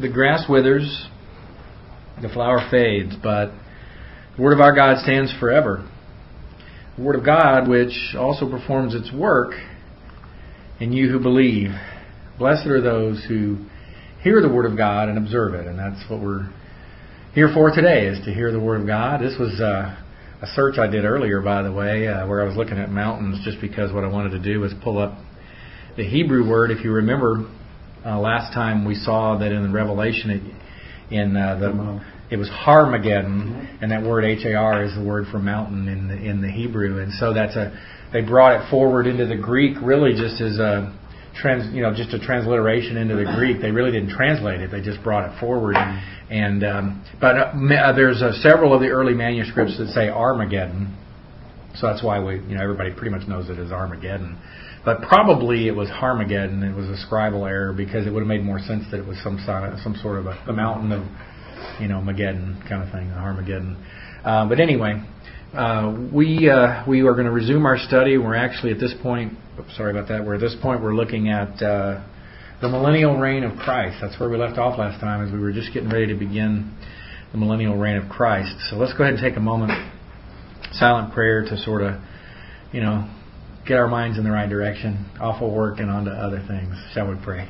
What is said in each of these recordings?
The grass withers, the flower fades, but the Word of our God stands forever. The Word of God, which also performs its work in you who believe. Blessed are those who hear the Word of God and observe it. And that's what we're here for today, is to hear the Word of God. This was a search I did earlier, by the way, where I was looking at mountains just because what I wanted to do was pull up the Hebrew word. If you remember, last time we saw that in the Revelation, it was Harmageddon, and that word Har is the word for mountain in the Hebrew, and so they brought it forward into the Greek really just as a just a transliteration into the Greek. They really didn't translate it; they just brought it forward. But there's several of the early manuscripts that say Armageddon, so that's why everybody pretty much knows it as Armageddon. But probably it was Harmageddon. It was a scribal error because it would have made more sense that it was some sort of a mountain of Mageddon kind of thing, Armageddon. But anyway, we are going to resume our study. We're actually at this point. Sorry about that. We're looking at the millennial reign of Christ. That's where we left off last time, as we were just getting ready to begin the millennial reign of Christ. So let's go ahead and take a moment, silent prayer, to sort of, get our minds in the right direction, off of work and onto other things. Shall we pray?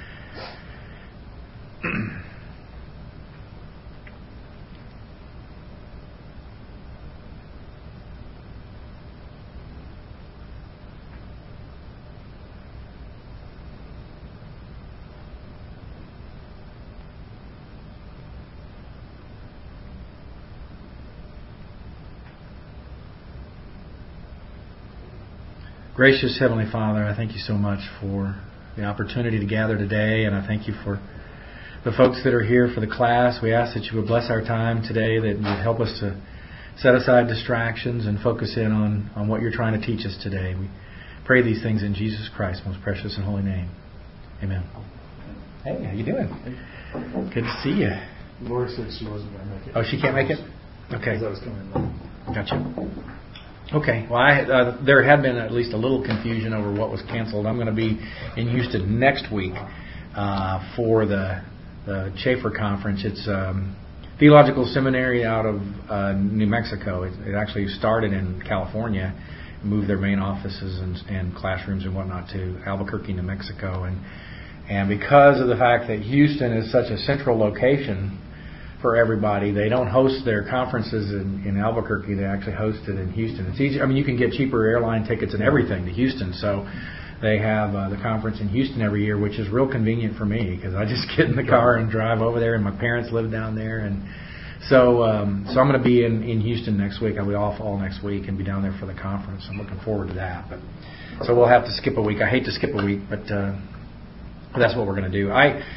Gracious Heavenly Father, I thank you so much for the opportunity to gather today, and I thank you for the folks that are here for the class. We ask that you would bless our time today, that you would help us to set aside distractions and focus in on what you're trying to teach us today. We pray these things in Jesus Christ's most precious and holy name. Amen. Hey, how you doing? Good to see you. Laura said she wasn't going to make it. Oh, she can't make it? Okay. Because I was coming late. Gotcha. Okay. Well, there had been at least a little confusion over what was canceled. I'm going to be in Houston next week for the Chafer Conference. It's Theological Seminary out of New Mexico. It actually started in California, moved their main offices and classrooms and whatnot to Albuquerque, New Mexico. And because of the fact that Houston is such a central location for everybody, they don't host their conferences in Albuquerque. They actually host it in Houston. It's easy. I mean, you can get cheaper airline tickets and everything to Houston. So they have the conference in Houston every year, which is real convenient for me because I just get in the car and drive over there, and my parents live down there. And so I'm going to be in Houston next week. I'll be off all next week and be down there for the conference. I'm looking forward to that. So we'll have to skip a week. I hate to skip a week, but that's what we're going to do.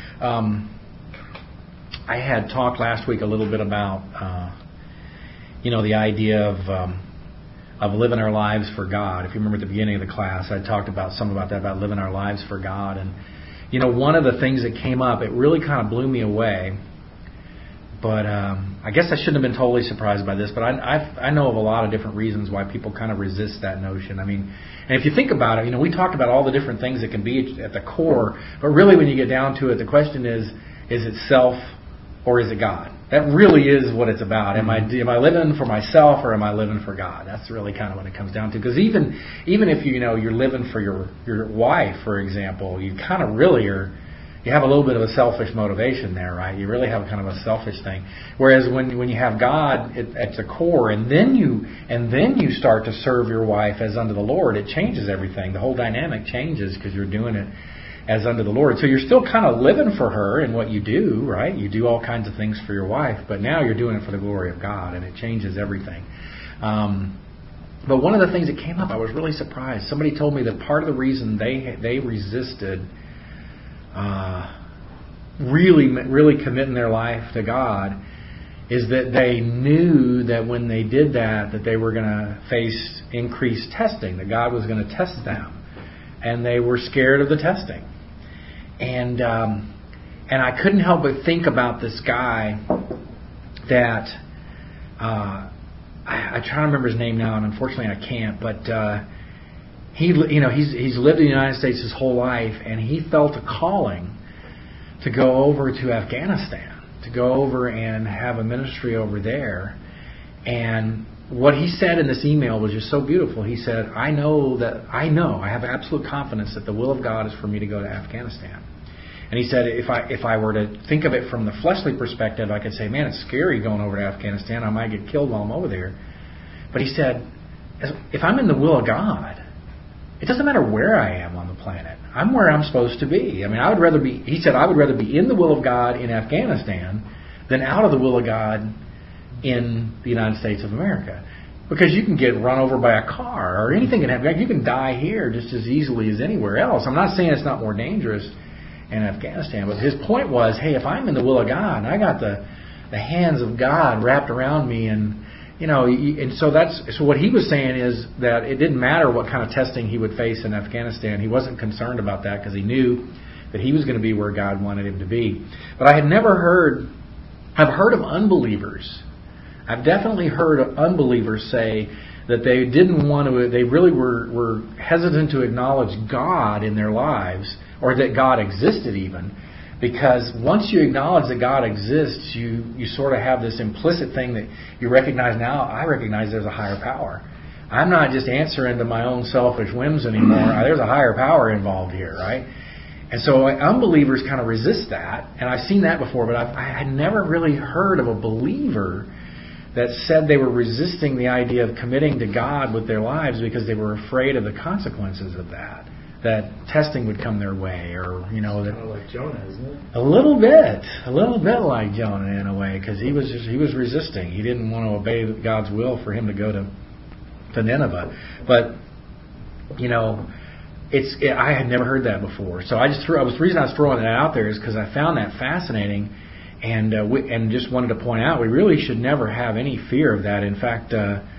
I had talked last week a little bit about, the idea of living our lives for God. If you remember at the beginning of the class, I talked about that, about living our lives for God. And, one of the things that came up, it really kind of blew me away. But I guess I shouldn't have been totally surprised by this, but I know of a lot of different reasons why people kind of resist that notion. I mean, and if you think about it, we talked about all the different things that can be at the core, but really when you get down to it, the question is it self or is it God? That really is what it's about. Am I living for myself or am I living for God? That's really kind of what it comes down to. Because even if you're living for your wife, for example, you kind of really you have a little bit of a selfish motivation there, right? You really have kind of a selfish thing. Whereas when you have God at the core, and then you start to serve your wife as unto the Lord, it changes everything. The whole dynamic changes because you're doing it as unto the Lord. So you're still kind of living for her in what you do, right? You do all kinds of things for your wife, but now you're doing it for the glory of God, and it changes everything. But one of the things that came up, I was really surprised. Somebody told me that part of the reason they resisted really committing their life to God is that they knew that when they did that they were going to face increased testing, that God was going to test them. And they were scared of the testing. And I couldn't help but think about this guy that I try to remember his name now, and unfortunately I can't. But he's lived in the United States his whole life, and he felt a calling to go over to Afghanistan, to go over and have a ministry over there. And what he said in this email was just so beautiful. He said, I have absolute confidence that the will of God is for me to go to Afghanistan. And he said, if I were to think of it from the fleshly perspective, I could say, man, it's scary going over to Afghanistan. I might get killed while I'm over there. But he said, if I'm in the will of God, it doesn't matter where I am on the planet. I'm where I'm supposed to be. I mean, I would rather be in the will of God in Afghanistan than out of the will of God in the United States of America. Because you can get run over by a car or anything can happen. You can die here just as easily as anywhere else. I'm not saying it's not more dangerous in Afghanistan, but his point was, hey, if I'm in the will of God and I got the hands of God wrapped around me, and and so what he was saying is that it didn't matter what kind of testing he would face in Afghanistan. He wasn't concerned about that because he knew that he was going to be where God wanted him to be. But I've heard of unbelievers. I've definitely heard of unbelievers say that they really were hesitant to acknowledge God in their lives, or that God existed even, because once you acknowledge that God exists, you sort of have this implicit thing that you recognize now. I recognize there's a higher power. I'm not just answering to my own selfish whims anymore. There's a higher power involved here, right? And so unbelievers kind of resist that, and I've seen that before, but I had never really heard of a believer that said they were resisting the idea of committing to God with their lives because they were afraid of the consequences of that testing would come their way, or kind of like Jonah, isn't it? A little bit like Jonah in a way, because he was resisting. He didn't want to obey God's will for him to go to Nineveh. But I had never heard that before. So the reason I was throwing that out there is because I found that fascinating, and just wanted to point out we really should never have any fear of that. In fact,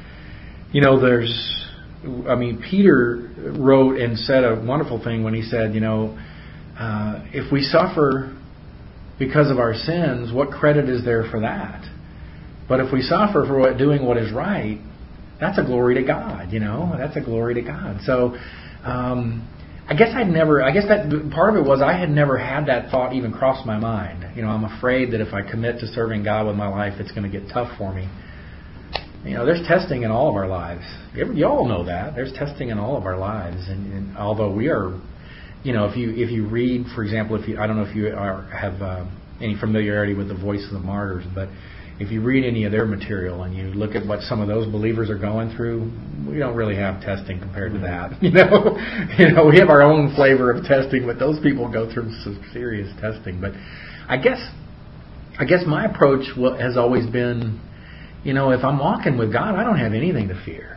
Peter wrote and said a wonderful thing when he said, if we suffer because of our sins, what credit is there for that? But if we suffer for doing what is right, that's a glory to God. That's a glory to God. So I guess that part of it was I had never had that thought even cross my mind. I'm afraid that if I commit to serving God with my life, it's going to get tough for me. There's testing in all of our lives. You all know that. There's testing in all of our lives. And although we are, if you read, for example, I don't know if you have any familiarity with the Voice of the Martyrs, but if you read any of their material and you look at what some of those believers are going through, we don't really have testing compared to that. We have our own flavor of testing, but those people go through some serious testing. But I guess my approach has always been, if I'm walking with God, I don't have anything to fear.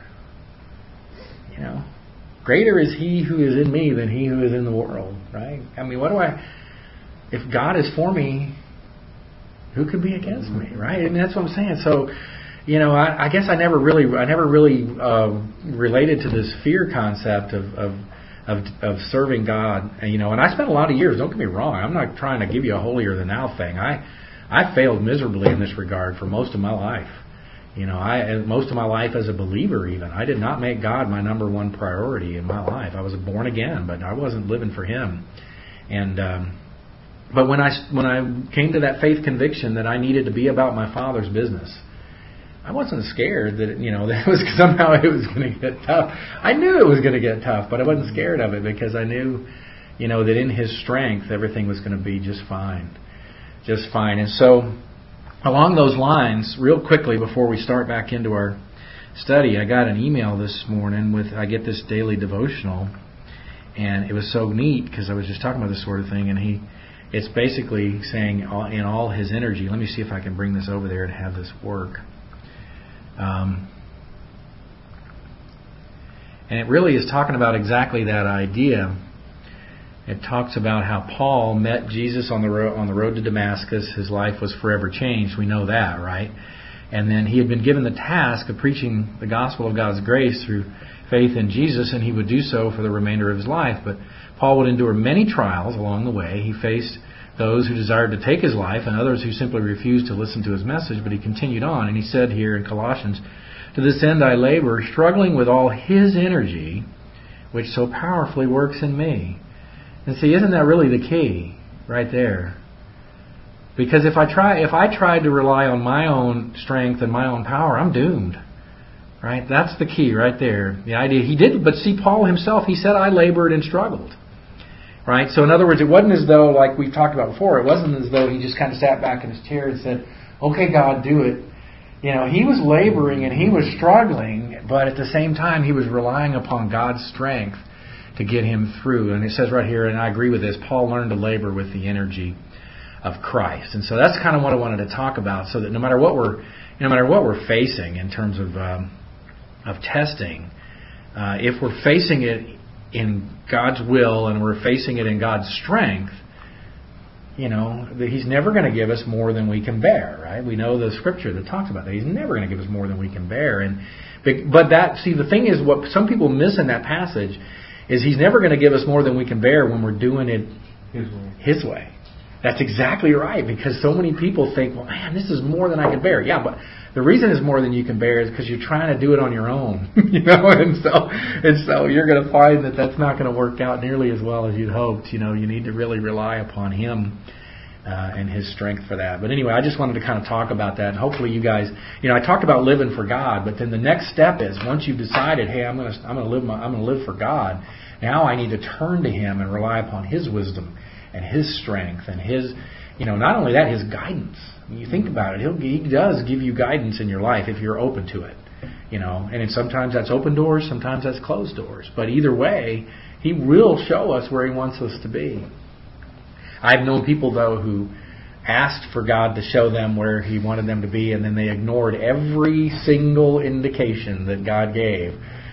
Greater is He who is in me than he who is in the world, right? I mean, if God is for me, who could be against me, right? And that's what I'm saying. So, I guess I never really related to this fear concept of serving God. And I spent a lot of years. Don't get me wrong. I'm not trying to give you a holier than thou thing. I failed miserably in this regard for most of my life. Most of my life as a believer, even I did not make God my number one priority in my life. I was born again, but I wasn't living for Him. And but when I came to that faith conviction that I needed to be about my Father's business, I wasn't scared that somehow it was going to get tough. I knew it was going to get tough, but I wasn't scared of it because I knew, that in His strength everything was going to be just fine. And so, along those lines, real quickly before we start back into our study, I got an email this morning I get this daily devotional, and it was so neat because I was just talking about this sort of thing, and it's basically saying in all his energy. Let me see if I can bring this over there and have this work. And it really is talking about exactly that idea. It talks about how Paul met Jesus on the road to Damascus. His life was forever changed. We know that, right? And then he had been given the task of preaching the gospel of God's grace through faith in Jesus, and he would do so for the remainder of his life. But Paul would endure many trials along the way. He faced those who desired to take his life and others who simply refused to listen to his message, but he continued on. And he said here in Colossians, "To this end I labor, struggling with all His energy, which so powerfully works in me." And see, isn't that really the key right there? Because if I tried to rely on my own strength and my own power, I'm doomed. Right? That's the key right there. The idea he did, but see, Paul himself, he said, I labored and struggled. Right? So in other words, it wasn't as though, like we've talked about before, it wasn't as though he just kind of sat back in his chair and said, okay, God, do it. He was laboring and he was struggling, but at the same time, he was relying upon God's strength to get him through. And it says right here, and I agree with this, Paul learned to labor with the energy of Christ. And so that's kind of what I wanted to talk about, so that no matter what we're facing in terms of testing, if we're facing it in God's will and we're facing it in God's strength, He's never going to give us more than we can bear, right? We know the scripture that talks about that. He's never going to give us more than we can bear. But the thing is, what some people miss in that passage is He's never going to give us more than we can bear when we're doing it His way. That's exactly right, because so many people think, well, man, this is more than I can bear. Yeah, but the reason it's more than you can bear is because you're trying to do it on your own, and so you're going to find that that's not going to work out nearly as well as you'd hoped. You need to really rely upon Him and His strength for that. But anyway, I just wanted to kind of talk about that, and hopefully you guys, I talked about living for God, but then the next step is once you've decided, hey, I'm going to live for God. Now I need to turn to Him and rely upon His wisdom and His strength and His, not only that, His guidance. When you think about it, He does give you guidance in your life if you're open to it. And sometimes that's open doors, sometimes that's closed doors. But either way, He will show us where He wants us to be. I've known people, though, who asked for God to show them where He wanted them to be, and then they ignored every single indication that God gave.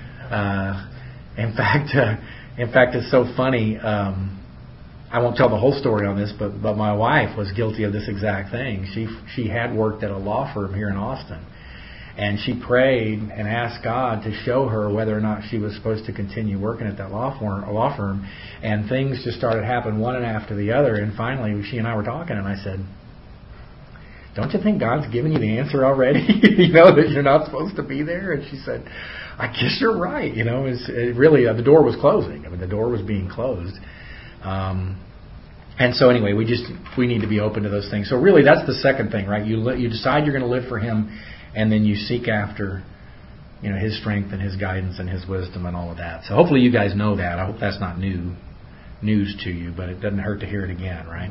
In fact, it's so funny. I won't tell the whole story on this, but my wife was guilty of this exact thing. She had worked at a law firm here in Austin, and she prayed and asked God to show her whether or not she was supposed to continue working at that law firm, and things just started happening one after the other, and finally she and I were talking, and I said, don't you think God's given you the answer already? That you're not supposed to be there? And she said, I guess you're right. The door was closing. The door was being closed. And so anyway, we need to be open to those things. So really, that's the second thing, right? You decide you're going to live for Him, and then you seek after, His strength and His guidance and His wisdom and all of that. So hopefully you guys know that. I hope that's not news to you, but it doesn't hurt to hear it again, right?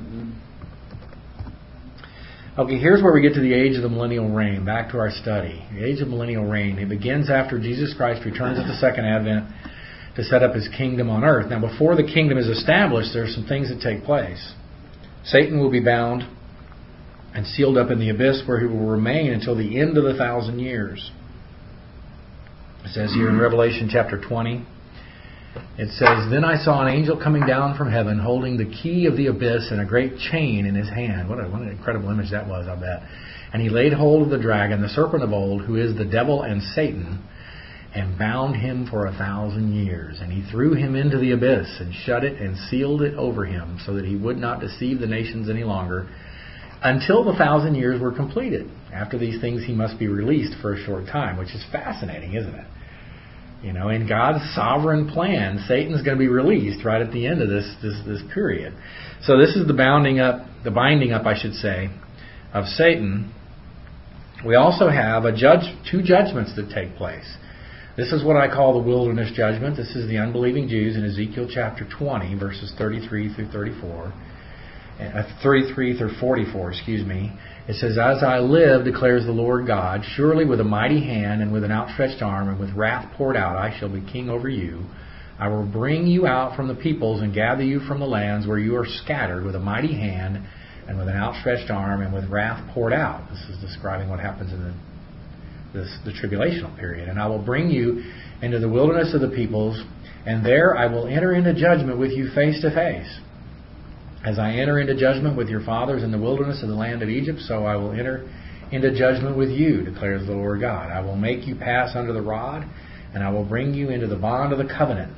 Okay, here's where we get to the age of the millennial reign. Back to our study. The age of millennial reign. It begins after Jesus Christ returns at the second advent to set up His kingdom on earth. Now, before the kingdom is established, there are some things that take place. Satan will be bound and sealed up in the abyss, where he will remain until the end of the 1,000 years. It says here in Revelation chapter 20, it says, Then I saw an angel coming down from heaven, holding the key of the abyss and a great chain in his hand. What an incredible image that was, I bet. And he laid hold of the dragon, the serpent of old, who is the devil and Satan, and bound him for 1,000 years. And he threw him into the abyss and shut it and sealed it over him, so that he would not deceive the nations any longer, until the 1,000 years were completed. After these things he must be released for a short time, which is fascinating, isn't it? In God's sovereign plan, Satan's going to be released right at the end of this period. So this is the binding up, I should say, of Satan. We also have two judgments that take place. This is what I call the wilderness judgment. This is the unbelieving Jews in Ezekiel chapter 20, verses 33 through 44. 33 through 44, It says, As I live, declares the Lord God, surely with a mighty hand and with an outstretched arm and with wrath poured out, I shall be king over you. I will bring you out from the peoples and gather you from the lands where you are scattered with a mighty hand and with an outstretched arm and with wrath poured out. This is describing what happens in the tribulational period. And I will bring you into the wilderness of the peoples, and there I will enter into judgment with you face to face. As I enter into judgment with your fathers in the wilderness of the land of Egypt, so I will enter into judgment with you, declares the Lord God. I will make you pass under the rod, and I will bring you into the bond of the covenant.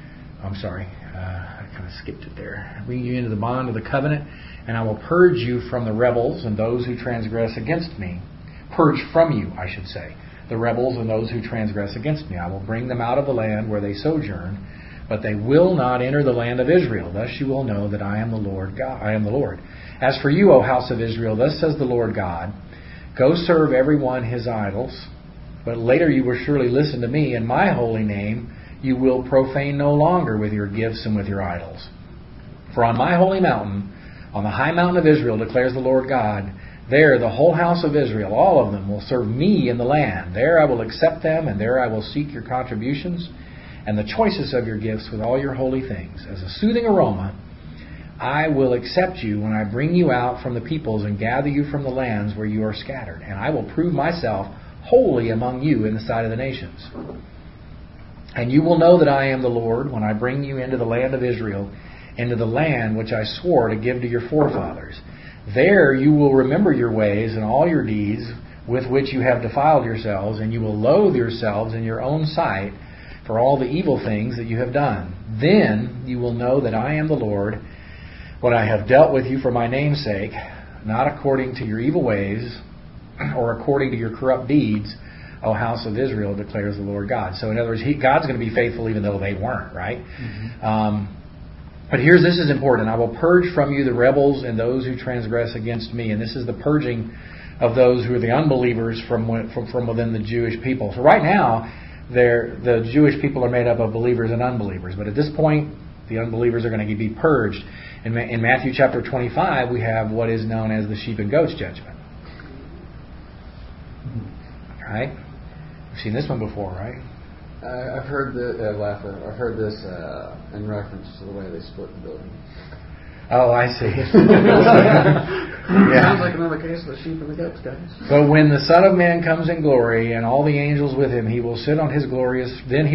I kind of skipped it there. Bring you into the bond of the covenant, and I will purge you from the rebels and those who transgress against me. Purge from you, I should say, the rebels and those who transgress against me. I will bring them out of the land where they sojourn, but they will not enter the land of Israel. Thus you will know that I am the Lord God. I am the Lord. As for you, O house of Israel, thus says the Lord God, go serve every one his idols, but later you will surely listen to me, and my holy name you will profane no longer with your gifts and with your idols. For on my holy mountain, on the high mountain of Israel, declares the Lord God, there the whole house of Israel, all of them, will serve me in the land. There I will accept them, and there I will seek your contributions and the choicest of your gifts with all your holy things. As a soothing aroma, I will accept you when I bring you out from the peoples and gather you from the lands where you are scattered. And I will prove myself holy among you in the sight of the nations. And you will know that I am the Lord when I bring you into the land of Israel, into the land which I swore to give to your forefathers. There you will remember your ways and all your deeds with which you have defiled yourselves, and you will loathe yourselves in your own sight for all the evil things that you have done. Then you will know that I am the Lord when I have dealt with you for my name's sake, not according to your evil ways or according to your corrupt deeds, O house of Israel, declares the Lord God. So in other words, God's going to be faithful even though they weren't, right? Mm-hmm. But this is important. I will purge from you the rebels and those who transgress against me. And this is the purging of those who are the unbelievers from within the Jewish people. So right now, the Jewish people are made up of believers and unbelievers. But at this point, the unbelievers are going to be purged. In Matthew chapter 25, we have what is known as the sheep and goats judgment. Right? You've seen this one before, right? I've heard I've heard this in reference to the way they split the building. Oh, I see. Sounds like another case of the sheep and the goats, guys. But when the Son of Man comes in glory and all the angels with him, he will sit on his glorious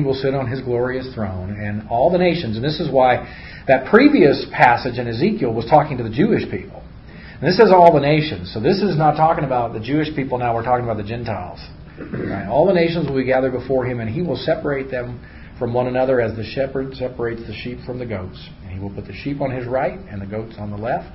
throne, and all the nations. And this is why that previous passage in Ezekiel was talking to the Jewish people. And this says all the nations. So this is not talking about the Jewish people now. We're talking about the Gentiles. Right? All the nations will be gathered before him, and he will separate them from one another as the shepherd separates the sheep from the goats. And he will put the sheep on his right and the goats on the left.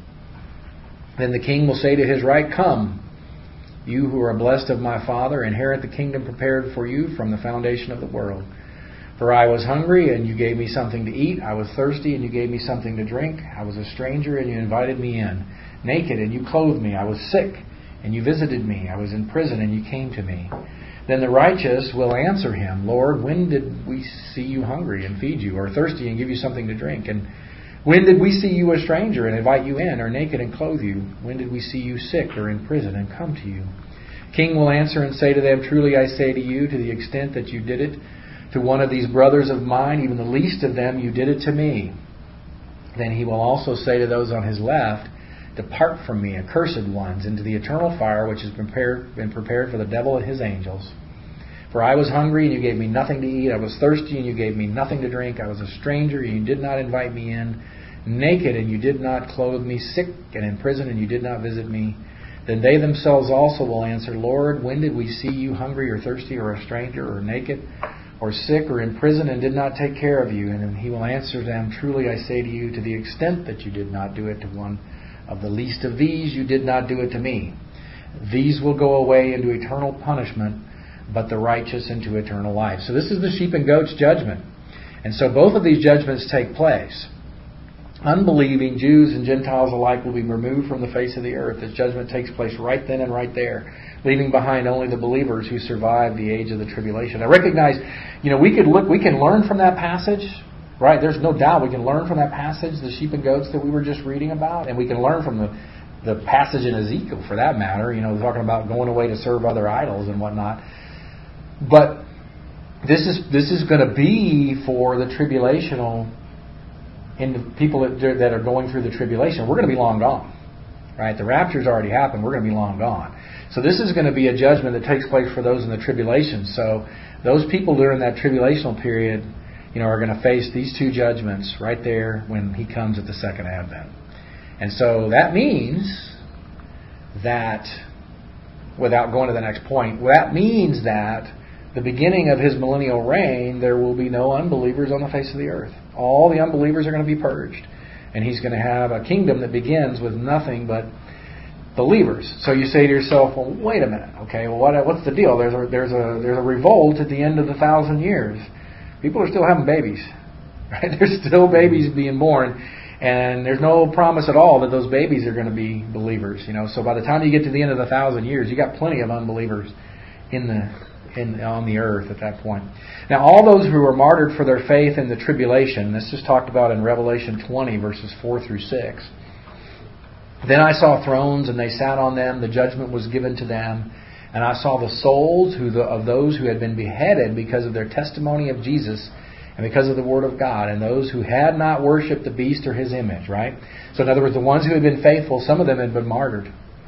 Then the king will say to his right, come, you who are blessed of my Father, inherit the kingdom prepared for you from the foundation of the world. For I was hungry, and you gave me something to eat. I was thirsty, and you gave me something to drink. I was a stranger, and you invited me in. Naked, and you clothed me. I was sick, and you visited me. I was in prison, and you came to me. Then the righteous will answer him, Lord, when did we see you hungry and feed you, or thirsty and give you something to drink? And when did we see you a stranger and invite you in, or naked and clothe you? When did we see you sick or in prison and come to you? King will answer and say to them, truly I say to you, to the extent that you did it to one of these brothers of mine, even the least of them, you did it to me. Then he will also say to those on his left, depart from me, accursed ones, into the eternal fire which has been prepared for the devil and his angels. For I was hungry, and you gave me nothing to eat. I was thirsty, and you gave me nothing to drink. I was a stranger, and you did not invite me in. Naked, and you did not clothe me. Sick, and in prison, and you did not visit me. Then they themselves also will answer, Lord, when did we see you hungry or thirsty or a stranger or naked or sick or in prison and did not take care of you? And then he will answer them, truly I say to you, to the extent that you did not do it to one of the least of these, you did not do it to me. These will go away into eternal punishment, but the righteous into eternal life. So this is the sheep and goats judgment. And so both of these judgments take place. Unbelieving Jews and Gentiles alike will be removed from the face of the earth. This judgment takes place right then and right there, leaving behind only the believers who survived the age of the tribulation. I recognize, we can learn from that passage. Right, there's no doubt we can learn from that passage, the sheep and goats that we were just reading about, and we can learn from the passage in Ezekiel, for that matter, talking about going away to serve other idols and whatnot. But this is going to be for the tribulational, and the people that are going through the tribulation. We're going to be long gone. Right, the rapture's already happened. We're going to be long gone. So this is going to be a judgment that takes place for those in the tribulation. So those people during that tribulational period, are going to face these two judgments right there when he comes at the second advent. And so that means that, without going to the next point, that means that the beginning of his millennial reign, there will be no unbelievers on the face of the earth. All the unbelievers are going to be purged. And he's going to have a kingdom that begins with nothing but believers. So you say to yourself, well, wait a minute. Okay, well, what's the deal? There's a revolt at the end of the 1,000 years. People are still having babies. Right? There's still babies being born. And there's no promise at all that those babies are going to be believers. So by the time you get to the end of the 1,000 years, you got plenty of unbelievers on the earth at that point. Now, all those who were martyred for their faith in the tribulation, this is talked about in Revelation 20, verses 4 through 6. Then I saw thrones, and they sat on them. The judgment was given to them. And I saw the souls of those who had been beheaded because of their testimony of Jesus and because of the Word of God, and those who had not worshipped the beast or his image, right? So in other words, the ones who had been faithful, some of them had been martyred,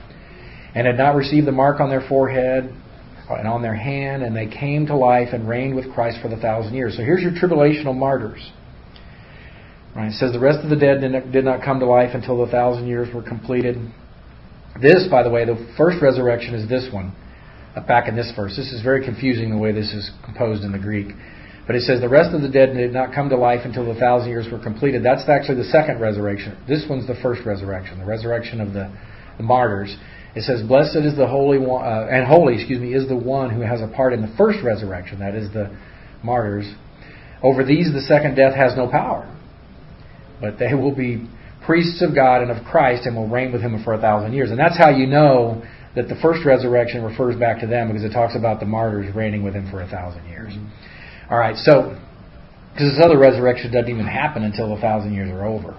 and had not received the mark on their forehead and on their hand, and they came to life and reigned with Christ for the 1,000 years. So here's your tribulational martyrs. Right? It says the rest of the dead did not come to life until the 1,000 years were completed. This, by the way, the first resurrection is this one, back in this verse. This is very confusing the way this is composed in the Greek. But it says the rest of the dead did not come to life until the 1,000 years were completed. That's actually the second resurrection. This one's the first resurrection, the resurrection of the martyrs. It says, "Blessed is the holy one, is the one who has a part in the first resurrection." That is the martyrs. Over these, the second death has no power, but they will be priests of God and of Christ, and will reign with Him for 1,000 years. And that's how you know that the first resurrection refers back to them, because it talks about the martyrs reigning with Him for 1,000 years. Mm-hmm. All right, so because this other resurrection doesn't even happen until the 1,000 years are over.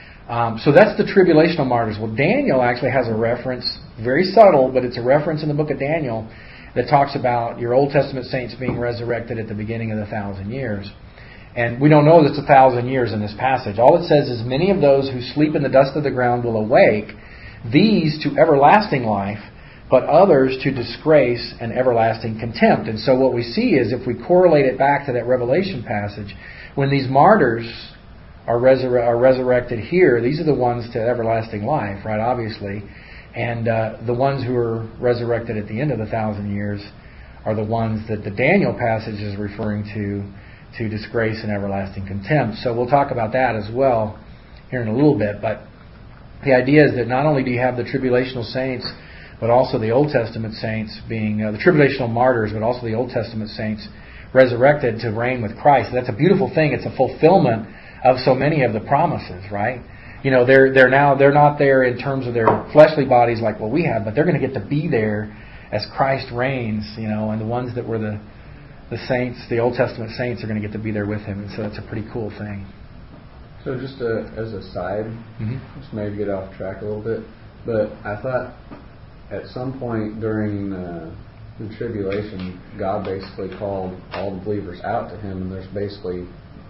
So that's the tribulational martyrs. Well, Daniel actually has a reference, very subtle, but it's a reference in the book of Daniel that talks about your Old Testament saints being resurrected at the beginning of the 1,000 years. And we don't know that it's 1,000 years in this passage. All it says is, "Many of those who sleep in the dust of the ground will awake, these to everlasting life, but others to disgrace and everlasting contempt." And so what we see is, if we correlate it back to that Revelation passage, when these martyrs are resurrected here, these are the ones to everlasting life, right, obviously. And the ones who are resurrected at the end of the 1,000 years are the ones that the Daniel passage is referring to disgrace and everlasting contempt. So we'll talk about that as well here in a little bit. But the idea is that not only do you have the tribulational saints, but also the Old Testament saints being the tribulational martyrs, but also the Old Testament saints resurrected to reign with Christ. That's a beautiful thing. It's a fulfillment of so many of the promises, right? They're not there in terms of their fleshly bodies like what we have, but they're going to get to be there as Christ reigns, and the ones that were the saints, the Old Testament saints, are going to get to be there with Him. And so it's a pretty cool thing. So just as a side, just maybe get off track a little bit, but I thought at some point during the tribulation, God basically called all the believers out to Him, and there's basically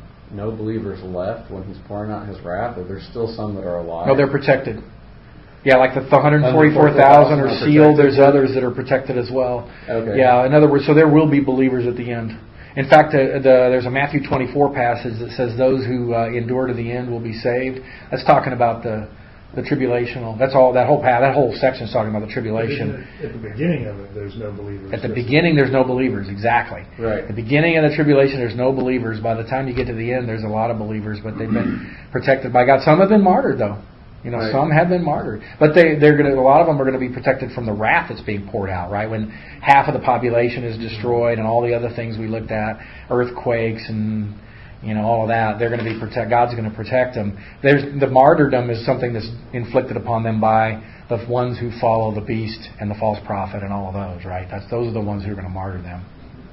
no believers left when He's pouring out His wrath, or there's still some that are alive? No, they're protected. Yeah, like the 144,000 are sealed. There's others that are protected as well. Okay. Yeah, in other words, so there will be believers at the end. In fact, there's a Matthew 24 passage that says those who endure to the end will be saved. That's talking about the tribulational. That's all. That whole section is talking about the tribulation. At the beginning of it, there's no believers. At the beginning, there's no believers. Exactly. Right. At the beginning of the tribulation, there's no believers. By the time you get to the end, there's a lot of believers, but they've been protected by God. Some have been martyred, though. Right. Some have been martyred, but a lot of them are going to be protected from the wrath that's being poured out. Right, when half of the population is destroyed, and all the other things we looked at, earthquakes and all of that, they're going to be God's going to protect them. The martyrdom is something that's inflicted upon them by the ones who follow the beast and the false prophet and all of those. Right, those are the ones who are going to martyr them.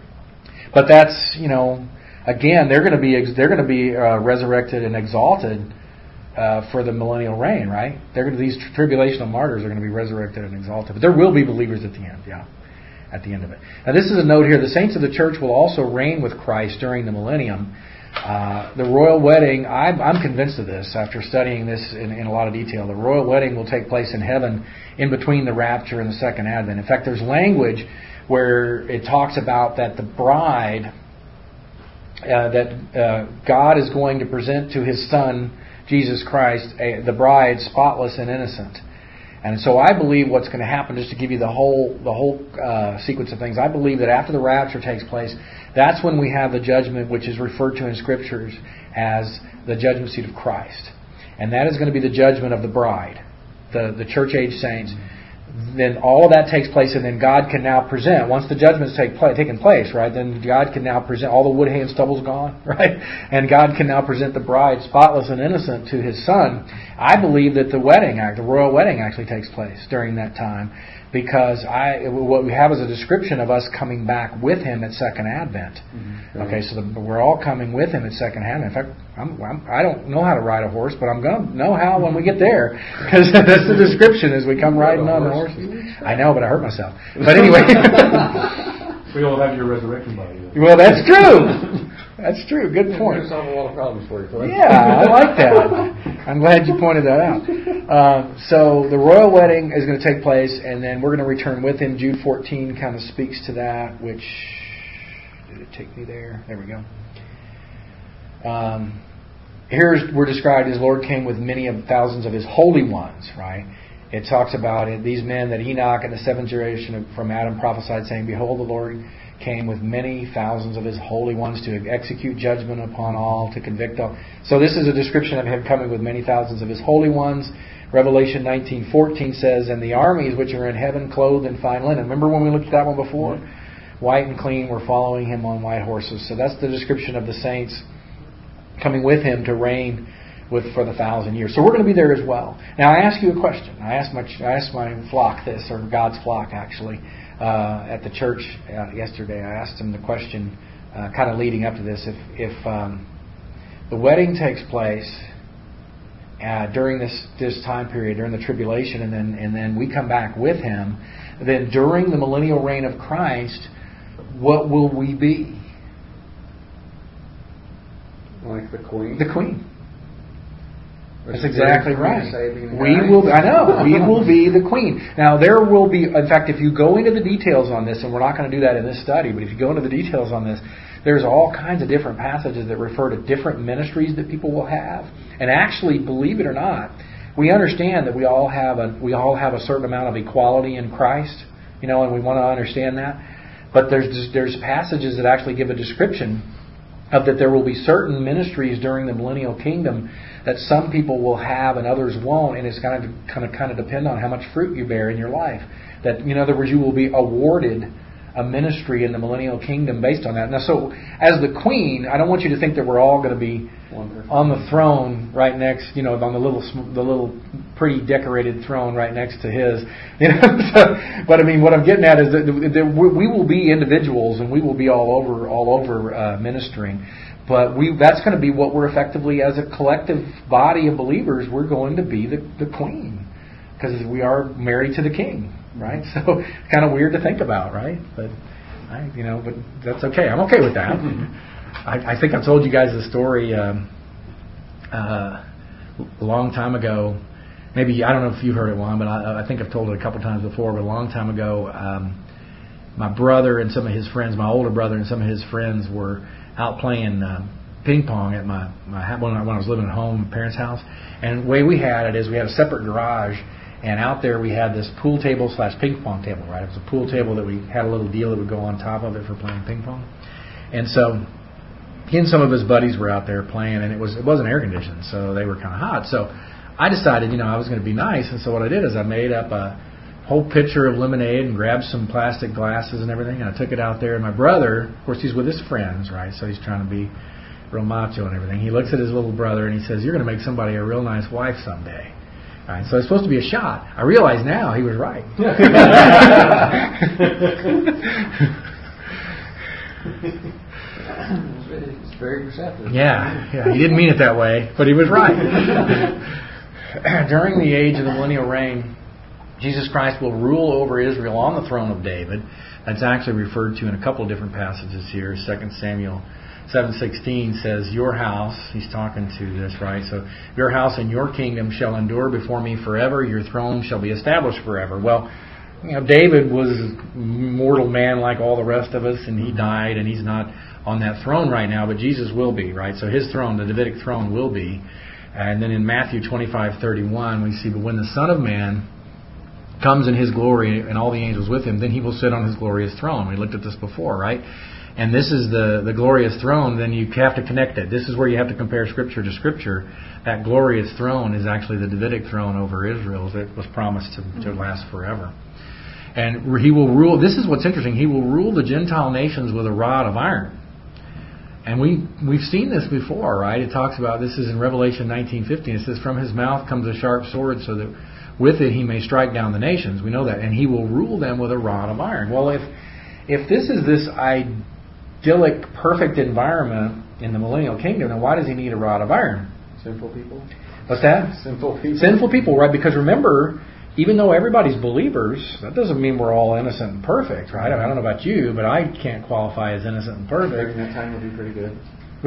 But that's again, they're going to be resurrected and exalted. For the millennial reign, right? These tribulational martyrs are going to be resurrected and exalted. But there will be believers at the end, at the end of it. Now this is a note here. The saints of the church will also reign with Christ during the millennium. The royal wedding, I'm convinced of this after studying this in a lot of detail. The royal wedding will take place in heaven in between the rapture and the second advent. In fact, there's language where it talks about that the bride, God is going to present to His Son, Jesus Christ, the bride, spotless and innocent. And so I believe what's going to happen, just to give you the whole sequence of things, I believe that after the rapture takes place, that's when we have the judgment, which is referred to in Scriptures as the judgment seat of Christ. And that is going to be the judgment of the bride, the church age saints. then all of that takes place, and then God can now present. Once the judgment's taken place, right? Then God can now present. All the wood, hay, and stubble's gone, right? And God can now present the bride, spotless and innocent, to His Son. I believe that the royal wedding, actually takes place during that time, because what we have is a description of us coming back with Him at Second Advent. Mm-hmm. Okay, so we're all coming with Him at Second Advent. In fact, I don't know how to ride a horse, but I'm going to know how when we get there, because that's the description as we come riding on the horses. I know, but I hurt myself. But anyway. We all have your resurrection body. Well, that's true. That's true. Good point. We're solving a lot of problems for you, Clay. Yeah, I like that. I'm glad you pointed that out. So the royal wedding is going to take place, and then we're going to return with Him. Jude 14 kind of speaks to that, which... Did it take me there? There we go. We're described as Lord came with many of thousands of His holy ones, right? It talks about it. These men that Enoch and the seventh generation from Adam prophesied, saying, Behold, the Lord came with many thousands of His holy ones to execute judgment upon all, to convict all. So this is a description of Him coming with many thousands of His holy ones. Revelation 19:14 says, And the armies which are in heaven clothed in fine linen. Remember when we looked at that one before? Mm-hmm. White and clean were following Him on white horses. So that's the description of the saints coming with Him to reign for the 1,000 years. So we're going to be there as well. Now I ask you a question. I asked my flock this, or God's flock actually, at the church yesterday. I asked them the question, kind of leading up to this: if the wedding takes place during this time period, during the tribulation, and then we come back with Him, then during the millennial reign of Christ, what will we be? Like the Queen. The Queen. That's exactly right. We will be the Queen. Now there will be, in fact, if you go into the details on this, and we're not going to do that in this study, but if you go into the details on this, there's all kinds of different passages that refer to different ministries that people will have. And actually, believe it or not, we understand that we all have a certain amount of equality in Christ, and we want to understand that. But there's passages that actually give a description of that there will be certain ministries during the millennial kingdom that some people will have and others won't, and it's going to kind of depend on how much fruit you bear in your life. That, in other words, you will be awarded a ministry in the millennial kingdom based on that. Now, so as the Queen, I don't want you to think that we're all going to be on the throne right next, on the little pretty decorated throne right next to His. But I mean, what I'm getting at is that we will be individuals, and we will be all over ministering. But that's going to be what we're effectively, as a collective body of believers, we're going to be the Queen, because we are married to the King, right? So it's kind of weird to think about, right? But but that's okay. I'm okay with that. I think I've told you guys the story a long time ago. Maybe, I don't know if you've heard it, Juan, but I think I've told it a couple times before. But a long time ago, my brother and some of his friends, my older brother and some of his friends, were out playing ping pong at my when I was living at home, my parents' house. And the way we had it is we had a separate garage, and out there we had this pool table / ping pong table, right? It was a pool table that we had a little deal that would go on top of it for playing ping pong. And so he and some of his buddies were out there playing, and it wasn't air conditioned, so they were kind of hot. So I decided, I was going to be nice, and so what I did is I made up a whole pitcher of lemonade and grabbed some plastic glasses and everything, and I took it out there. And my brother, of course, he's with his friends, right? So he's trying to be real macho and everything. He looks at his little brother and he says, "You're going to make somebody a real nice wife someday." All right, so it's supposed to be a shot. I realize now he was right. It's very perceptive. Yeah, he didn't mean it that way, but he was right. During the age of the millennial reign, Jesus Christ will rule over Israel on the throne of David. That's actually referred to in a couple of different passages here. 2 Samuel 7:16 says, "Your house," he's talking to this, right? So, "Your house and your kingdom shall endure before me forever. Your throne shall be established forever." Well, David was a mortal man like all the rest of us, and he died, and he's not on that throne right now, but Jesus will be, right? So his throne, the Davidic throne, will be. And then in Matthew 25:31, we see, "But when the Son of Man comes in His glory and all the angels with Him, then He will sit on His glorious throne." We looked at this before, right? and this is the glorious throne, then you have to connect it. This is where you have to compare Scripture to Scripture. That glorious throne is actually the Davidic throne over Israel that was promised to last forever. And he will rule, this is what's interesting, he will rule the Gentile nations with a rod of iron. And we've seen this before, right? It talks about, this is in Revelation 19:15, it says, from his mouth comes a sharp sword so that with it he may strike down the nations. We know that. And he will rule them with a rod of iron. Well, if this is this idyllic, perfect environment in the millennial kingdom, then why does he need a rod of iron? Sinful people? What's that? Sinful people. Sinful people, right? Because remember, even though everybody's believers, that doesn't mean we're all innocent and perfect, right? I don't know about you, but I can't qualify as innocent and perfect. During that time will be pretty good.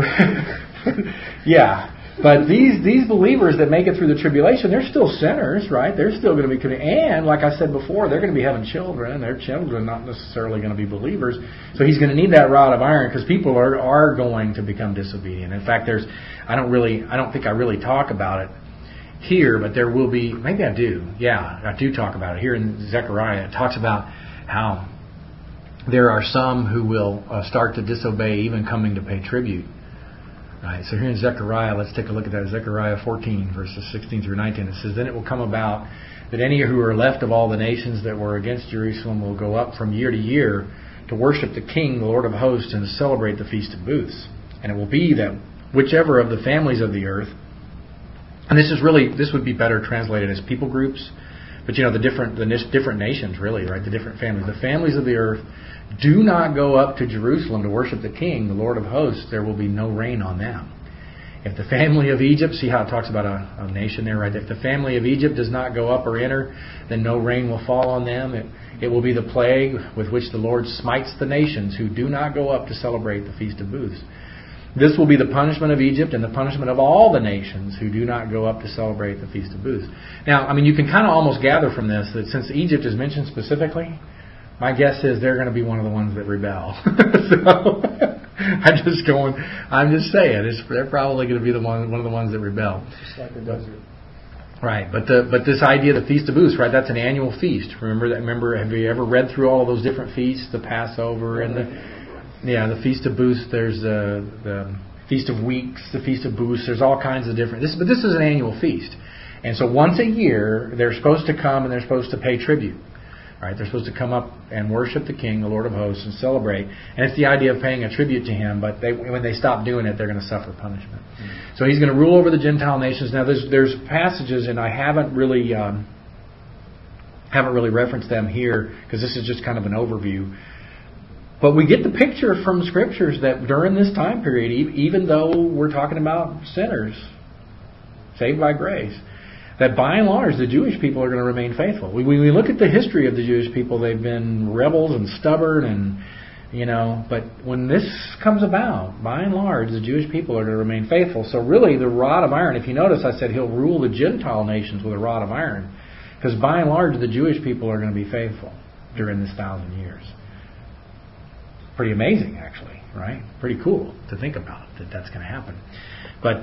Yeah. But these believers that make it through the tribulation, they're still sinners, right? They're still going to be committed. And, like I said before, they're going to be having children. Their children not necessarily going to be believers. So he's going to need that rod of iron because people are going to become disobedient. In fact, I don't think I really talk about it here, but there will be, maybe I do. Yeah, I do talk about it. Here in Zechariah, it talks about how there are some who will start to disobey, even coming to pay tribute. Right, so here in Zechariah, let's take a look at that. Zechariah 14, verses 16 through 19. It says, then it will come about that any who are left of all the nations that were against Jerusalem will go up from year to year to worship the King, the Lord of hosts, and to celebrate the Feast of Booths. And it will be that whichever of the families of the earth, and this would be better translated as people groups, but the different nations, really, right? The different families. The families of the earth do not go up to Jerusalem to worship the King, the Lord of hosts. There will be no rain on them. If the family of Egypt, see how it talks about a nation there, right? If the family of Egypt does not go up or enter, then no rain will fall on them. It will be the plague with which the Lord smites the nations who do not go up to celebrate the Feast of Booths. This will be the punishment of Egypt and the punishment of all the nations who do not go up to celebrate the Feast of Booths. Now, you can kind of almost gather from this that since Egypt is mentioned specifically, my guess is they're going to be one of the ones that rebel. So I'm just saying, they're probably going to be one of the ones that rebel. Just like the desert. Right, but this idea of the Feast of Booths, right? That's an annual feast. Remember? Have you ever read through all of those different feasts? The Passover and the Feast of Booths. There's the Feast of Weeks, the Feast of Booths. There's all kinds of different. But this is an annual feast, and so once a year they're supposed to come and they're supposed to pay tribute. Right, they're supposed to come up and worship the King, the Lord of hosts, and celebrate. And it's the idea of paying a tribute to Him, but when they stop doing it, they're going to suffer punishment. Mm-hmm. So He's going to rule over the Gentile nations. Now, there's passages, and I haven't really referenced them here, because this is just kind of an overview. But we get the picture from Scriptures that during this time period, even though we're talking about sinners, saved by grace, that by and large, the Jewish people are going to remain faithful. When we look at the history of the Jewish people, they've been rebels and stubborn, and but when this comes about, by and large, the Jewish people are going to remain faithful. So really, the rod of iron, if you notice, I said He'll rule the Gentile nations with a rod of iron, because by and large, the Jewish people are going to be faithful during this 1,000 years. Pretty amazing, actually, right? Pretty cool to think about that's going to happen. But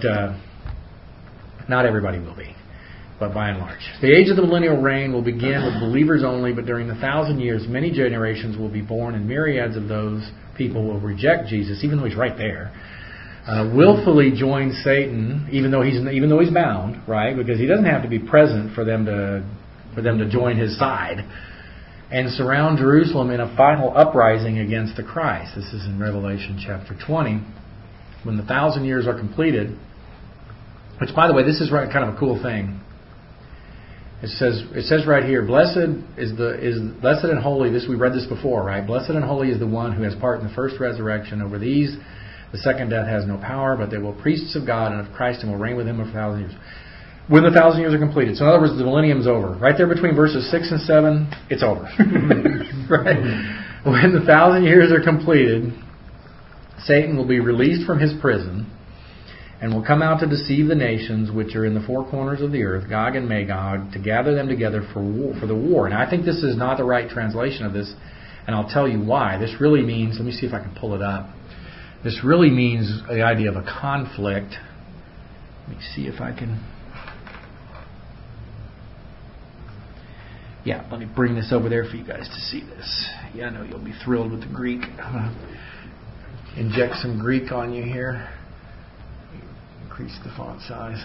not everybody will be. But by and large. The age of the millennial reign will begin with believers only, but during the 1,000 years, many generations will be born, and myriads of those people will reject Jesus, even though He's right there. Willfully join Satan, even though he's bound, right? Because he doesn't have to be present for them to join his side, and surround Jerusalem in a final uprising against the Christ. This is in Revelation chapter 20, when the 1,000 years are completed. Which, by the way, this is kind of a cool thing. It says right here, blessed and holy. We read this before, right? Blessed and holy is the one who has part in the first resurrection. Over these, the second death has no power, but they will priests of God and of Christ, and will reign with Him for 1,000 years. When the 1,000 years are completed. So in other words, the millennium's over. Right there between verses 6 and 7, it's over. Right? When the 1,000 years are completed, Satan will be released from his prison, and will come out to deceive the nations which are in the four corners of the earth, Gog and Magog, to gather them together for the war. And I think this is not the right translation of this, and I'll tell you why. This really means, let me see if I can pull it up. This really means the idea of a conflict. Let me see if I can... Yeah, let me bring this over there for you guys to see this. Yeah, I know you'll be thrilled with the Greek. inject some Greek on you here. Increase the font size.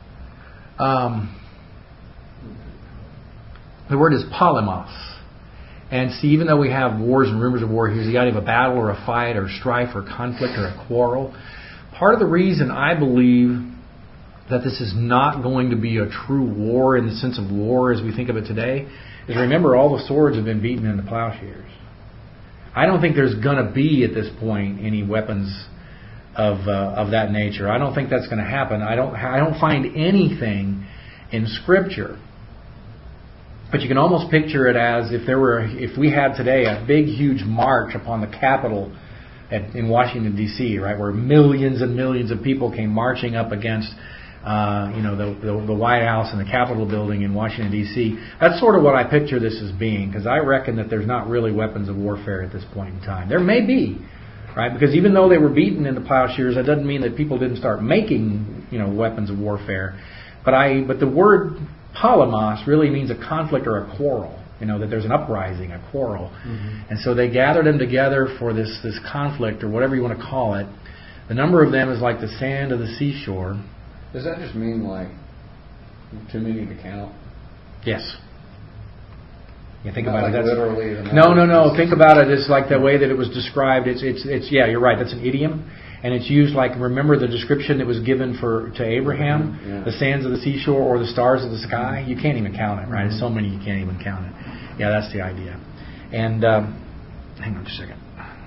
The word is polemos. And see, even though we have wars and rumors of war, here's the idea of a battle or a fight or strife or conflict or a quarrel. Part of the reason I believe that this is not going to be a true war in the sense of war as we think of it today is, remember, all the swords have been beaten into plowshares. I don't think there's going to be at this point any weapons of that nature. I don't think that's going to happen. I don't find anything in Scripture. But you can almost picture it as if we had today a big, huge march upon the Capitol in Washington, D.C., right, where millions and millions of people came marching up against the White House and the Capitol building in Washington, D.C. That's sort of what I picture this as being, because I reckon that there's not really weapons of warfare at this point in time. There may be, right, because even though they were beaten into plowshares, that doesn't mean that people didn't start making, weapons of warfare. But the word polemos really means a conflict or a quarrel. That there's an uprising, a quarrel. Mm-hmm. And so they gathered them together for this conflict, or whatever you want to call it. The number of them is like the sand of the seashore. Does that just mean like too many to count? Yes. You think Not about like it. Literally. No. Think about it. It's like the way that it was described. It's yeah. You're right. That's an idiom. And it's used like, remember the description that was given to Abraham, yeah. The sands of the seashore or the stars of the sky. You can't even count it, right? There's so many you can't even count it. Yeah, that's the idea. And hang on just a second.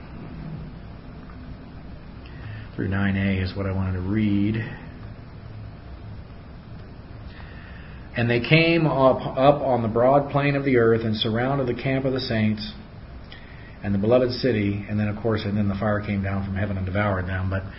Through 9a is what I wanted to read. And they came up on the broad plain of the earth and surrounded the camp of the saints and the beloved city, and then the fire came down from heaven and devoured them. But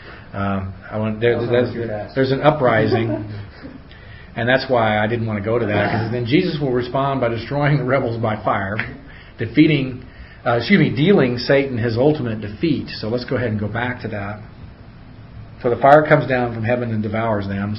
there's an uprising, and that's why I didn't want to go to that, because then Jesus will respond by destroying the rebels by fire, dealing Satan his ultimate defeat. So let's go ahead and go back to that. So the fire comes down from heaven and devours them.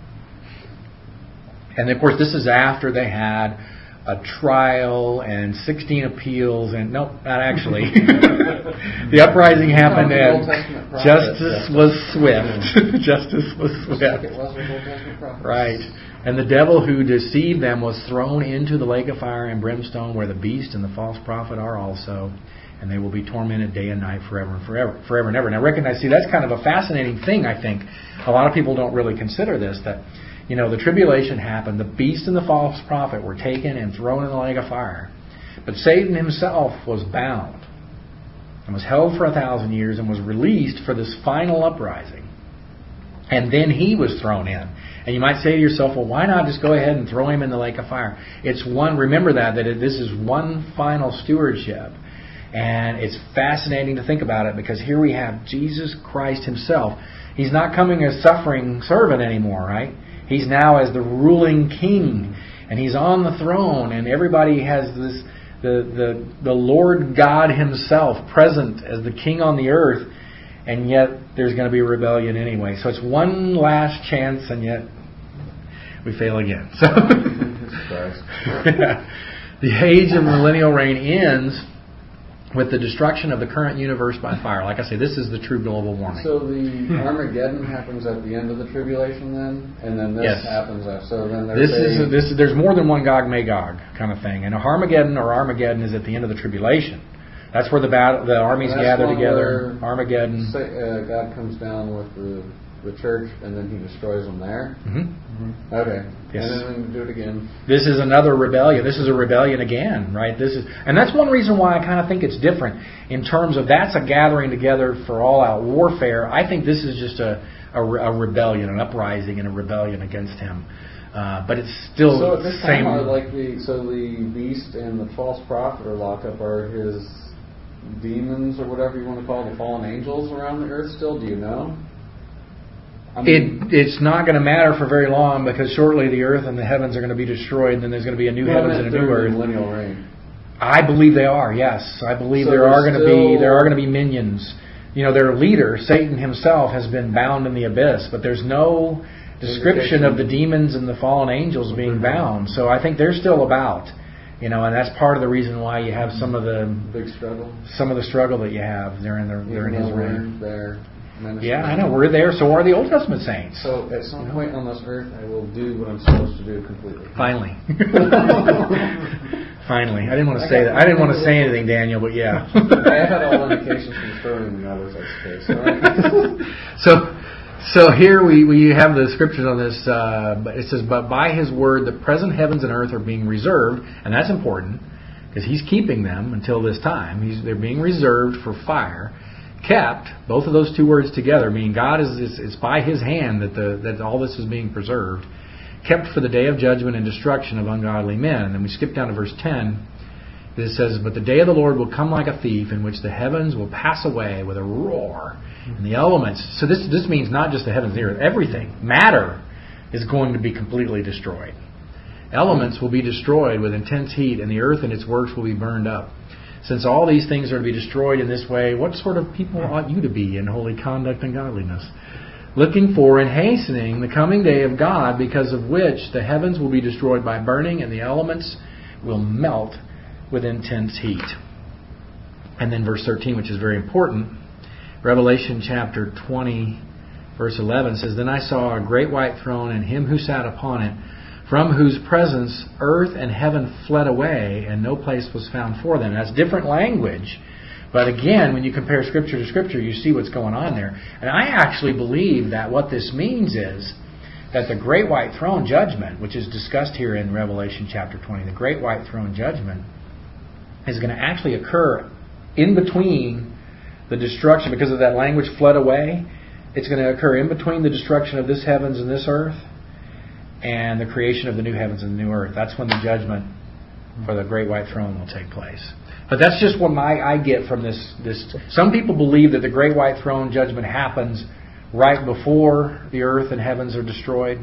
And of course, this is after they had a trial and 16 appeals, and no, not actually. The uprising happened, and justice was swift. Justice was swift. Right. And the devil who deceived them was thrown into the lake of fire and brimstone, where the beast and the false prophet are also, and they will be tormented day and night forever and forever and ever. Now recognize, that's kind of a fascinating thing, I think. A lot of people don't really consider this, that the tribulation happened. The beast and the false prophet were taken and thrown in the lake of fire. But Satan himself was bound and was held for 1,000 years and was released for this final uprising. And then he was thrown in. And you might say to yourself, well, why not just go ahead and throw him in the lake of fire? Remember this is one final stewardship. And it's fascinating to think about it, because here we have Jesus Christ himself. He's not coming as suffering servant anymore, right? He's now as the ruling king, and he's on the throne, and everybody has this, the Lord God himself present as the king on the earth, and yet there's going to be a rebellion anyway. So it's one last chance, and yet we fail again. So the age of millennial reign ends with the destruction of the current universe by fire. Like I say, this is the true global warming. So the Armageddon happens at the end of the tribulation then? And then this happens after. So then there's more than one Gog Magog kind of thing. And Armageddon is at the end of the tribulation. That's where the armies gather together. Armageddon. God comes down with the church, and then he destroys them there? Mm-hmm. Okay. Yes. And then we do it again. This is another rebellion. This is a rebellion again, right? And that's one reason why I kind of think it's different in terms of that's a gathering together for all-out warfare. I think this is just a rebellion, an uprising and a rebellion against him. But it's still so at this time, same. the beast and the false prophet are locked up. Are his demons or whatever you want to call the fallen angels around the earth still? Do you know? It's not going to matter for very long, because shortly the earth and the heavens are going to be destroyed, and then there's going to be a new heavens and a new earth. Millennial reign. I believe they are. Yes, I believe there are going to be minions. Their leader, Satan himself, has been bound in the abyss, but there's no description of the demons and the fallen angels being bound. So I think they're still about, And that's part of the reason why you have some of the struggle that you have during His reign. Yeah, I know. We're there. So are the Old Testament saints. So at some point on this earth, I will do what I'm supposed to do completely. Finally. Finally. I didn't want to say that. I didn't want to say anything, Daniel, but yeah. I had all indications from Sterling and others, I suppose. So here we have the scriptures on this. It says, but by His word, the present heavens and earth are being reserved, and that's important because He's keeping them until this time. They're being reserved for fire, kept. Both of those two words together mean God it's by His hand that all this is being preserved, kept for the day of judgment and destruction of ungodly men. And then we skip down to verse 10. It says, but the day of the Lord will come like a thief, in which the heavens will pass away with a roar, and the elements. So this means not just the heavens and the earth. Everything, matter, is going to be completely destroyed. Elements will be destroyed with intense heat, and the earth and its works will be burned up. Since all these things are to be destroyed in this way, what sort of people ought you to be in holy conduct and godliness? Looking for and hastening the coming day of God, because of which the heavens will be destroyed by burning, and the elements will melt with intense heat. And then verse 13, which is very important, Revelation chapter 20, verse 11 says, then I saw a great white throne and Him who sat upon it, from whose presence earth and heaven fled away, and no place was found for them. That's different language. But again, when you compare Scripture to Scripture, you see what's going on there. And I actually believe that what this means is that the great white throne judgment, which is discussed here in Revelation chapter 20, the great white throne judgment is going to actually occur in between the destruction, because of that language, fled away. It's going to occur in between the destruction of this heavens and this earth and the creation of the new heavens and the new earth. That's when the judgment for the great white throne will take place. But that's just what I get from this. Some people believe that the great white throne judgment happens right before the earth and heavens are destroyed.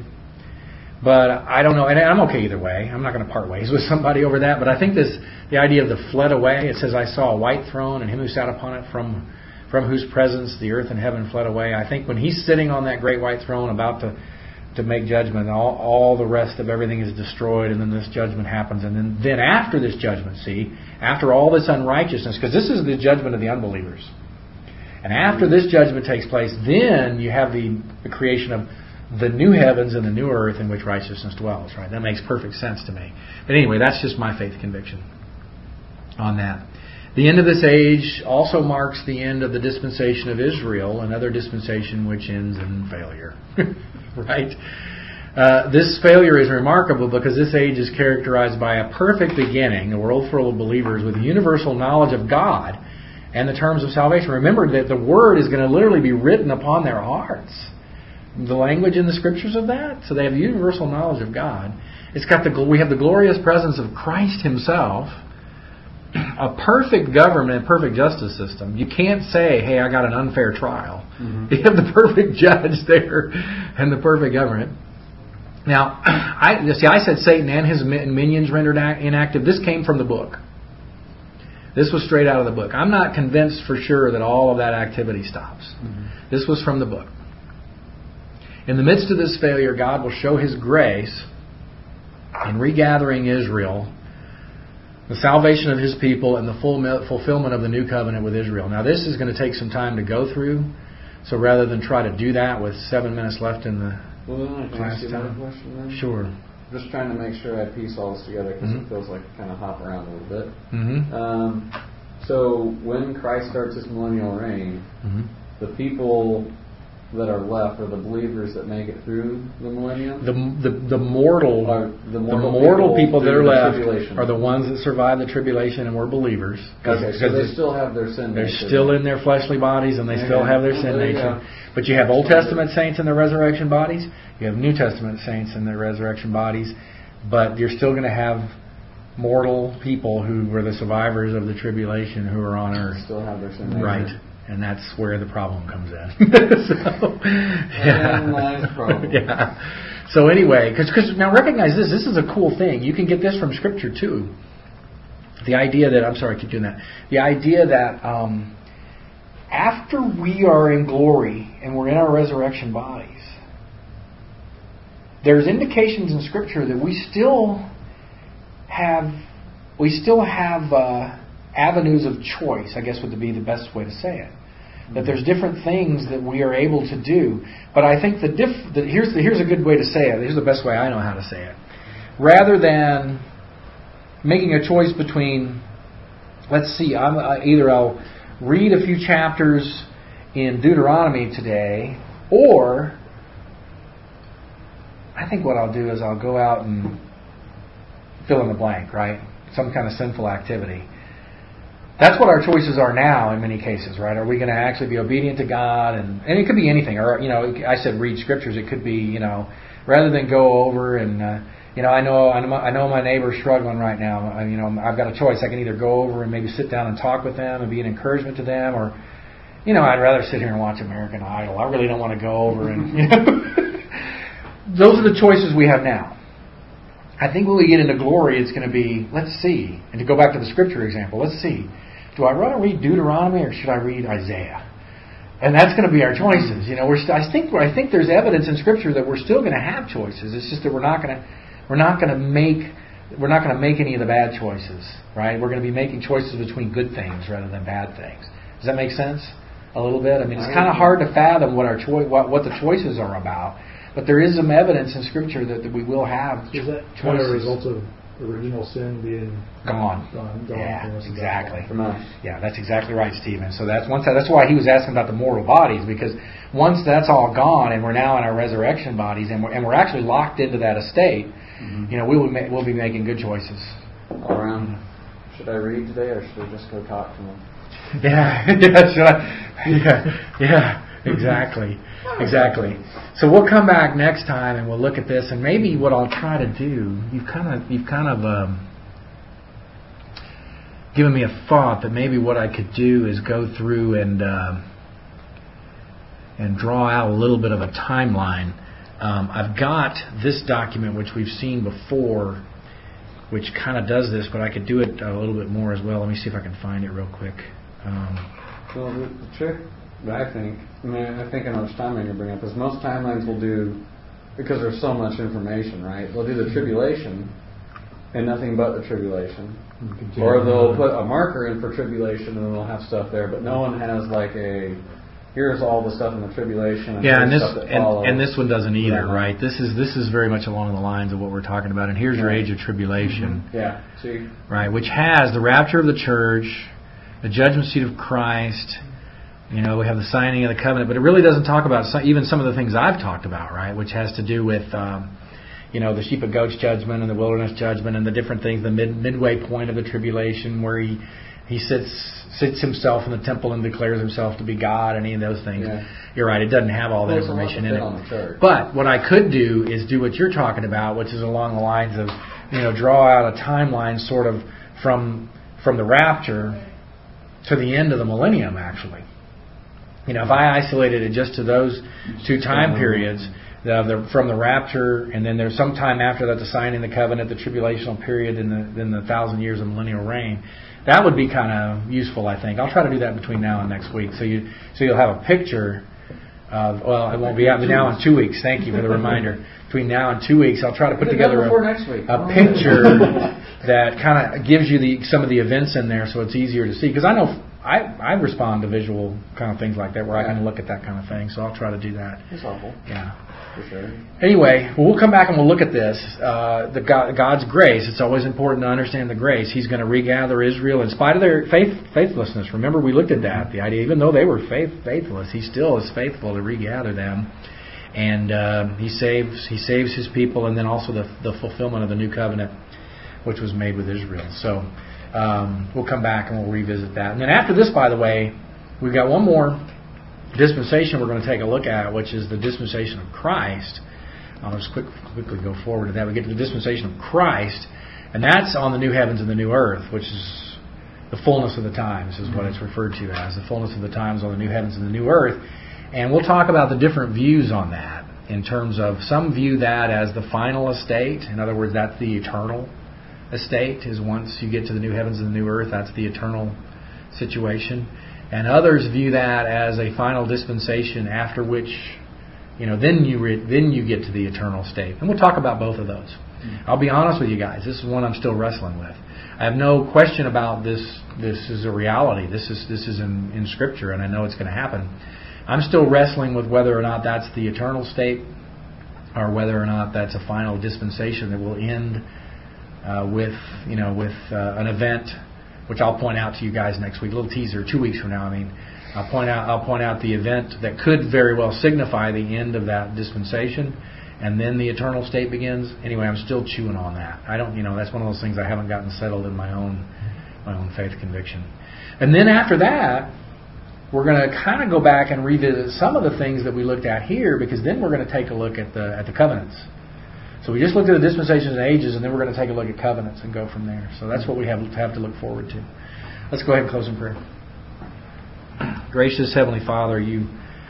But I don't know, and I'm okay either way. I'm not going to part ways with somebody over that. But I think the idea of the fled away, it says, I saw a white throne and Him who sat upon it, from whose presence the earth and heaven fled away. I think when He's sitting on that great white throne about to make judgment, all the rest of everything is destroyed, and then this judgment happens. And then after this judgment, after all this unrighteousness, because this is the judgment of the unbelievers. And after this judgment takes place, then you have the creation of the new heavens and the new earth in which righteousness dwells. Right? That makes perfect sense to me. But anyway, that's just my faith conviction on that. The end of this age also marks the end of the dispensation of Israel, another dispensation which ends in failure. Right? This failure is remarkable because this age is characterized by a perfect beginning, a world full of believers with universal knowledge of God and the terms of salvation. Remember that the Word is going to literally be written upon their hearts. The language in the Scriptures of that. So they have universal knowledge of God. We have the glorious presence of Christ Himself, a perfect government, perfect justice system. You can't say, hey, I got an unfair trial. Mm-hmm. You have the perfect judge there and the perfect government. Now, I said Satan and his minions rendered inactive. This came from the book. This was straight out of the book. I'm not convinced for sure that all of that activity stops. Mm-hmm. This was from the book. In the midst of this failure, God will show His grace in regathering Israel, the salvation of His people, and the fulfillment of the new covenant with Israel. Now, this is going to take some time to go through. So rather than try to do that with 7 minutes left in the class time. Question then? Sure. Just trying to make sure I piece all this together because it feels like I kind of hop around a little bit. Mm-hmm. So when Christ starts His millennial reign, the people that are left are the believers that make it through the millennium. The mortal people that are left are the ones that survive the tribulation and were believers. Okay, so they still have their sin nature. They're still in their fleshly bodies and they still have their sin nature. But you have Old Testament saints in their resurrection bodies. You have New Testament saints in their resurrection bodies. But you're still going to have mortal people who were the survivors of the tribulation who are on earth. Still have their sin nature. Right. And that's where the problem comes in. Yeah. So anyway, because now recognize this is a cool thing. You can get this from Scripture too. The idea that, I'm sorry, I keep doing that. The idea that after we are in glory and we're in our resurrection bodies, there's indications in Scripture that we still have we still have avenues of choice, I guess would be the best way to say it. That there's different things that we are able to do. But I think here's a good way to say it. Here's the best way I know how to say it. Rather than making a choice between, let's see, either I'll read a few chapters in Deuteronomy today, or I think what I'll do is I'll go out and fill in the blank, right? Some kind of sinful activity. That's what our choices are now in many cases, right? Are we going to actually be obedient to God? And it could be anything. Or, I said read scriptures. It could be, rather than go over and, I know my neighbor's struggling right now. I've got a choice. I can either go over and maybe sit down and talk with them and be an encouragement to them, or, I'd rather sit here and watch American Idol. I really don't want to go over and, Those are the choices we have now. I think when we get into glory, it's going to be, let's see. And to go back to the scripture example, let's see. Do I rather read Deuteronomy or should I read Isaiah? And that's going to be our choices. I think there's evidence in scripture that we're still going to have choices. It's just that we're not going to make any of the bad choices, right? We're going to be making choices between good things rather than bad things. Does that make sense? A little bit. I mean, it's kind of hard to fathom what the choices are about. But there is some evidence in Scripture that we will have choices. Is that kind of a result of original sin being gone? Yeah, exactly. Yeah, that's exactly right, Stephen. So that's why he was asking about the mortal bodies, because once that's all gone and we're now in our resurrection bodies and we're actually locked into that estate, we'll be making good choices. All around. Should I read today or should I just go talk to them? Exactly. So we'll come back next time and we'll look at this, and maybe what I'll try to do, you've kind of given me a thought that maybe what I could do is go through and draw out a little bit of a timeline. I've got this document which we've seen before, which kind of does this, but I could do it a little bit more as well. Let me see if I can find it real quick. Well, the trick, I think how much timeline you bring up, is most timelines will do, because there's so much information, right? They'll do the tribulation and nothing but the tribulation. Or they'll put a marker in for tribulation and then they'll have stuff there, but no one has here's all the stuff in the tribulation. And this one doesn't either, right? This is very much along the lines of what we're talking about. And here's your age of tribulation. Mm-hmm. Yeah, see? Right, which has the rapture of the church, the judgment seat of Christ. We have the signing of the covenant, but it really doesn't talk about even some of the things I've talked about, right? Which has to do with, the sheep and goats judgment and the wilderness judgment and the different things, the midway point of the tribulation where he sits himself in the temple and declares himself to be God, any of those things. Yeah. You're right, it doesn't have all that information in it. But what I could do is do what you're talking about, which is along the lines of, draw out a timeline sort of from the rapture to the end of the millennium, actually. If I isolated it just to those two time periods, from the rapture, and then there's some time after that, the signing of the covenant, the tribulational period, and then the 1,000 years of millennial reign, that would be kind of useful, I think. I'll try to do that between now and next week, so you'll have a picture of. Well, it won't be out now in 2 weeks. Thank you for the reminder. Between now and 2 weeks, I'll try to put together a picture that kind of gives you some of the events in there, so it's easier to see. Because I know I respond to visual kind of things like that, where I can look at that kind of thing. So I'll try to do that. That's helpful. Yeah. For sure. Anyway, we'll come back and we'll look at this. God's grace. It's always important to understand the grace. He's going to regather Israel in spite of their faithlessness. Remember, we looked at that. The idea, even though they were faithless, He still is faithful to regather them. And He saves His people, and then also the fulfillment of the new covenant, which was made with Israel. So we'll come back and we'll revisit that. And then after this, by the way, we've got one more dispensation we're going to take a look at, which is the dispensation of Christ. I'll just quickly go forward to that. We get to the dispensation of Christ, and that's on the new heavens and the new earth, which is the fullness of the times, is what it's referred to as. The fullness of the times on the new heavens and the new earth. And we'll talk about the different views on that, in terms of some view that as the final estate. In other words, that's the eternal estate, is once you get to the new heavens and the new earth, that's the eternal situation. And others view that as a final dispensation, after which, then you get to the eternal state. And we'll talk about both of those. I'll be honest with you guys, this is one I'm still wrestling with. I have no question about this. This is a reality. This is in Scripture, and I know it's going to happen. I'm still wrestling with whether or not that's the eternal state, or whether or not that's a final dispensation that will end with an event, which I'll point out to you guys next week. A little teaser, 2 weeks from now. I'll point out the event that could very well signify the end of that dispensation, and then the eternal state begins. Anyway, I'm still chewing on that. I don't, that's one of those things I haven't gotten settled in my own faith conviction. And then after that, we're going to kind of go back and revisit some of the things that we looked at here, because then we're going to take a look at the covenants. So we just looked at the dispensations and ages, and then we're going to take a look at covenants and go from there. So that's what we have to look forward to. Let's go ahead and close in prayer. Gracious Heavenly Father, You're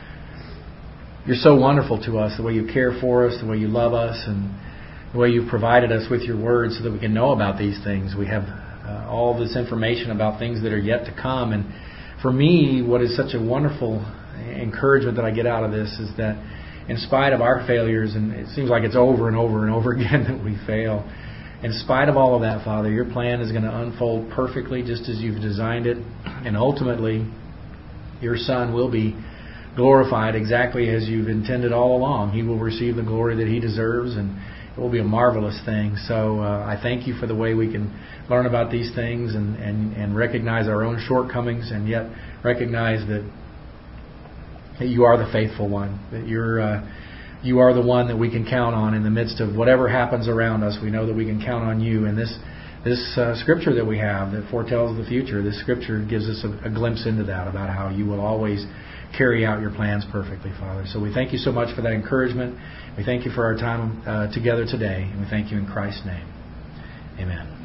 so wonderful to us, the way You care for us, the way You love us, and the way You've provided us with Your Word so that we can know about these things. We have all this information about things that are yet to come. And for me, what is such a wonderful encouragement that I get out of this is that in spite of our failures, and it seems like it's over and over and over again that we fail, in spite of all of that, Father, Your plan is going to unfold perfectly just as You've designed it. And ultimately, Your Son will be glorified exactly as You've intended all along. He will receive the glory that He deserves, and it will be a marvelous thing. So I thank You for the way we can learn about these things and recognize our own shortcomings, and yet recognize that You are the faithful one, that You are the one that we can count on in the midst of whatever happens around us. We know that we can count on You. And this Scripture that we have that foretells the future, this Scripture gives us a glimpse into that, about how You will always carry out Your plans perfectly, Father. So we thank You so much for that encouragement. We thank You for our time together today. And we thank You in Christ's name. Amen.